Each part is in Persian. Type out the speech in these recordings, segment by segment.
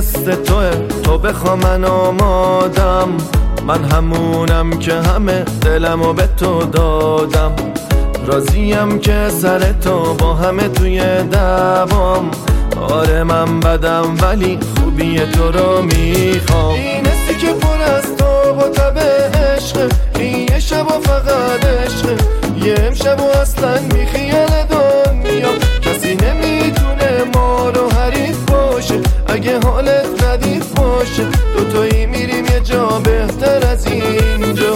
دست توه، تو بخوا من آمادم. من همونم که همه دلمو به تو دادم. راضیم که سر تو با همه توی دوام. آره من بدم ولی خوبی تو رو میخوام. این حسی که پر از تو با تب عشق، این یه شب و فقط عشق، یه امشب و اصلا بی خیال دنیا. کسی نمیتونه ما رو حریف باشه، اگه حالت ردیف باشه. دوتایی میریم یه جا بهتر از اینجا.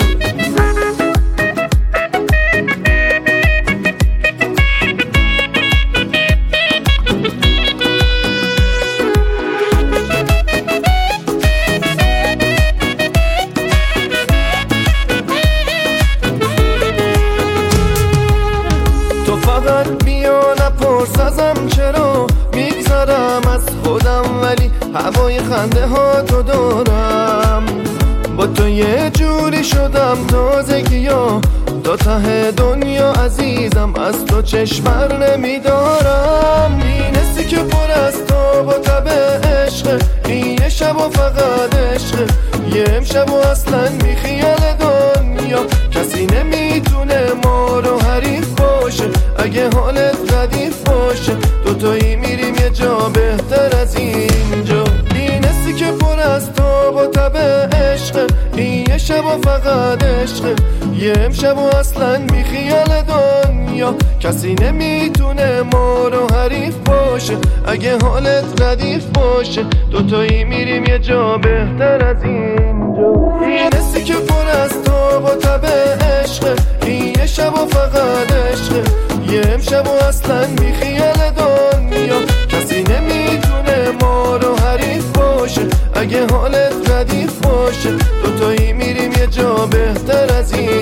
فقط بیا نپرس ازم چرا میگذرم از خودم، ولی هوای خنده ها تو دارم. با تو یه جوری شدم تازگیا، تا ته دنیا عزیزم، از تو چشمر نمیدارم. این حسی که پر از تو با تب عشق، این یه شب و فقط عشق، یه امشب و اصلا بی خیال دنیا. کسی نمیتونه ما رو حریف باشه، اگه حالت ردیف باشه. دوتایی میریم یه جا بهتر از اینجا. این حسی که پر از تو با تب عشق، این یه شب و فقط عشق، یه امشب و اصلا بی خیال دنیا. کسی نمیتونه ما رو حریف باشه، اگه حالت ردیف باشه. دوتایی میریم یه جا بهتر از اینجا. این حسی که پر از تو با تب عشق، این یه شب و فقط عشق، یه امشب و اصلا بی خیال دنیا. کسی نمیتونه ما رو حریف باشه، اگه حالت ردیف باشه. دوتایی میریم یه جا بهتر از این.